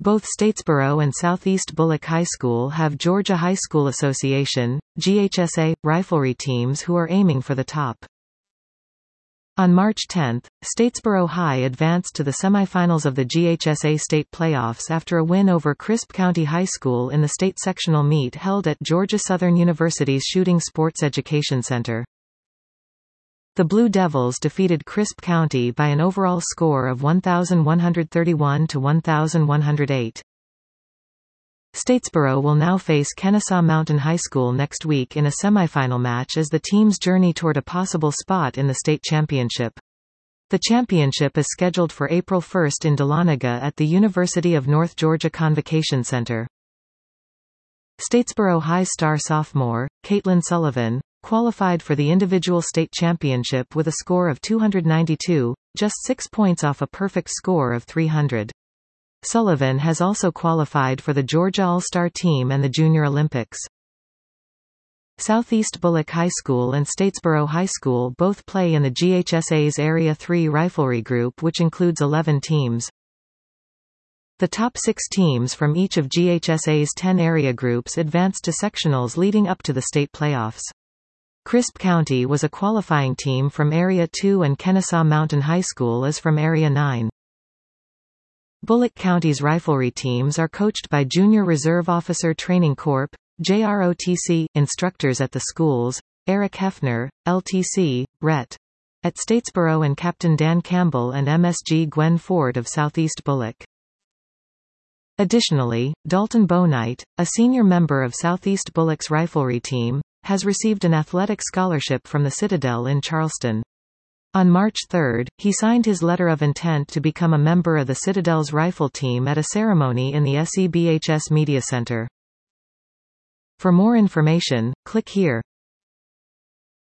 Both Statesboro and Southeast Bullock High School have Georgia High School Association, GHSA, riflery teams who are aiming for the top. On March 10, Statesboro High advanced to the semifinals of the GHSA state playoffs after a win over Crisp County High School in the state sectional meet held at Georgia Southern University's Shooting Sports Education Center. The Blue Devils defeated Crisp County by an overall score of 1,131 to 1,108. Statesboro will now face Kennesaw Mountain High School next week in a semifinal match as the teams journey toward a possible spot in the state championship. The championship is scheduled for April 1 in Dahlonega at the University of North Georgia Convocation Center. Statesboro High star sophomore, Caitlin Sullivan, qualified for the individual state championship with a score of 292, just 6 points off a perfect score of 300. Sullivan has also qualified for the Georgia All-Star Team and the Junior Olympics. Southeast Bullock High School and Statesboro High School both play in the GHSA's Area 3 Riflery Group, which includes 11 teams. The top 6 teams from each of GHSA's 10 area groups advanced to sectionals leading up to the state playoffs. Crisp County was a qualifying team from Area 2 and Kennesaw Mountain High School is from Area 9. Bullock County's riflery teams are coached by Junior Reserve Officer Training Corp. JROTC instructors at the schools, Eric Hefner, LTC, Rhett. At Statesboro and Captain Dan Campbell and MSG Gwen Ford of Southeast Bullock. Additionally, Dalton Bownight, a senior member of Southeast Bullock's riflery team, has received an athletic scholarship from the Citadel in Charleston. On March 3, he signed his letter of intent to become a member of the Citadel's rifle team at a ceremony in the SEBHS Media Center. For more information, click here.